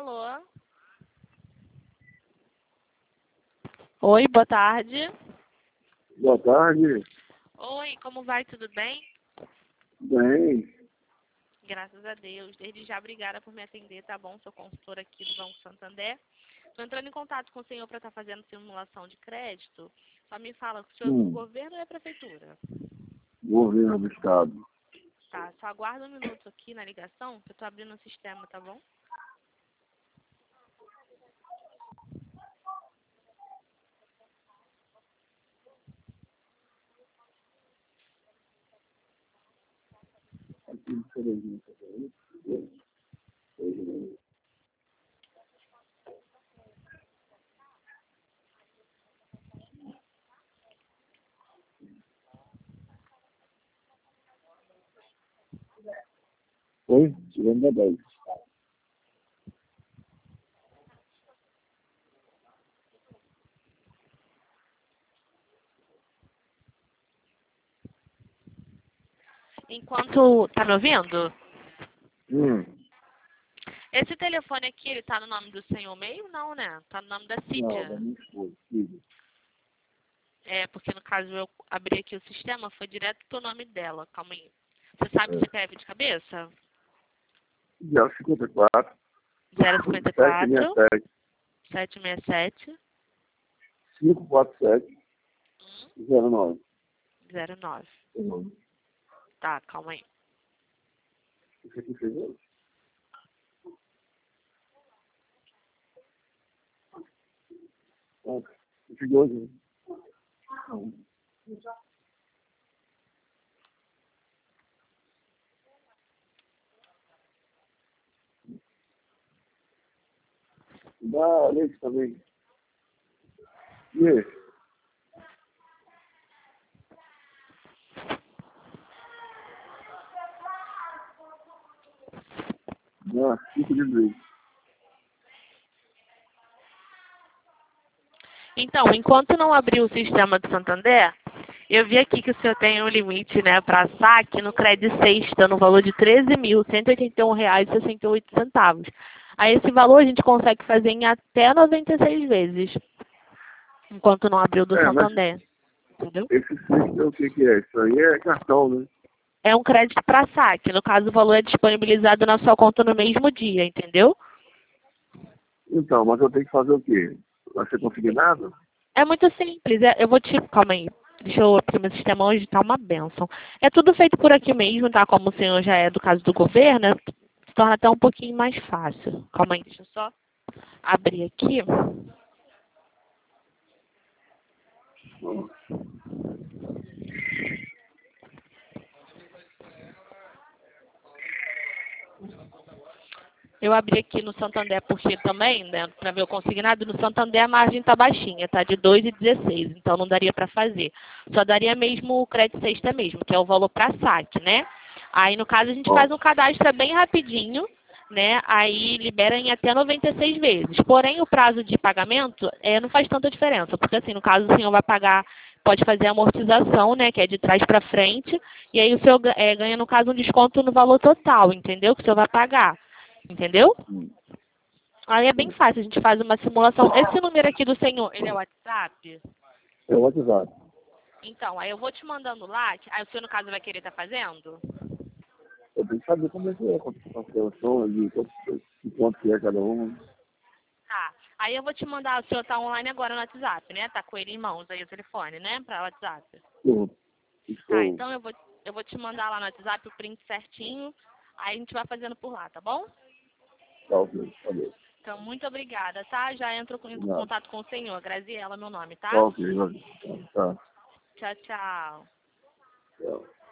Alô? Oi, boa tarde. Boa tarde. Oi, como vai? Tudo bem? Bem. Graças a Deus. Desde já, obrigada por me atender, tá bom? Sou consultora aqui do Banco Santander. Estou entrando em contato com o senhor para estar fazendo simulação de crédito. Só me fala, o senhor é do governo ou é a prefeitura? Governo do Estado. Tá, só aguarda um minuto aqui na ligação, que eu estou abrindo o sistema, tá bom? Oi? Tirando da 10. Enquanto... Tá me ouvindo? Hum. Esse telefone aqui, ele tá no nome do senhor mesmo? Não, né? Tá no nome da Não, Cídia. da minha esposa. Filho. É, porque no caso eu abri aqui o sistema, foi direto pro nome dela. Calma aí. Você sabe se escreve de cabeça? 054 054 767 767 547 09. 09. Uhum. Tá, calma aí. Isso aqui fez hoje? Isso de hoje, né? Não. Dá leite também. E esse? Dá 5 de leite. Então, enquanto não abriu o sistema do Santander, eu vi aqui que o senhor tem um limite, né, para saque no Crédito Sexta, no valor de R$ 13.181,68. Aí esse valor a gente consegue fazer em até 96 vezes, enquanto não abriu do Mas Santander. Entendeu? esse sexto é o que que é? Isso aí é cartão, né? É um crédito para saque. No caso, o valor é disponibilizado na sua conta no mesmo dia, entendeu? Então, mas eu tenho que fazer o quê? Vai ser consignado? É muito simples. Eu vou te... Calma aí. Deixa eu... Porque meu sistema hoje tá uma bênção. É tudo feito por aqui mesmo, tá? Como o senhor já é do caso do governo, se torna até um pouquinho mais fácil. Calma aí, deixa eu só abrir aqui. Eu abri aqui no Santander porque também, né, para ver o consignado, no Santander a margem tá baixinha, tá de 2,16, então não daria para fazer. Só daria mesmo o crédito sexta mesmo, que é o valor para saque, né? Aí no caso a gente faz um cadastro bem rapidinho, né? Aí libera em até 96 vezes. Porém o prazo de pagamento não faz tanta diferença, porque assim, no caso o senhor vai pagar, pode fazer a amortização, né, que é de trás para frente, e aí o senhor ganha no caso um desconto no valor total, entendeu? Que o senhor vai pagar. Entendeu? Aí é bem fácil, a gente faz uma simulação. Esse número aqui do senhor, ele é o WhatsApp? É o WhatsApp. Então, aí eu vou te mandando lá, aí o senhor no caso vai querer estar fazendo? Eu tenho que saber como é que é, quanto são, de quanto que é cada um. Tá. Aí eu vou te mandar, o senhor tá online agora no WhatsApp, né? Tá com ele em mãos aí o telefone, né? Pra WhatsApp. Tá, Estou. então eu vou te mandar lá no WhatsApp o print certinho, aí a gente vai fazendo por lá, tá bom? Tá, ok. Tá bom. Então, muito obrigada, tá? Já entro em Nada. contato com o senhor. Graziela, meu nome, Tá, tá? ok. Tá. Tchau, tchau. Tchau.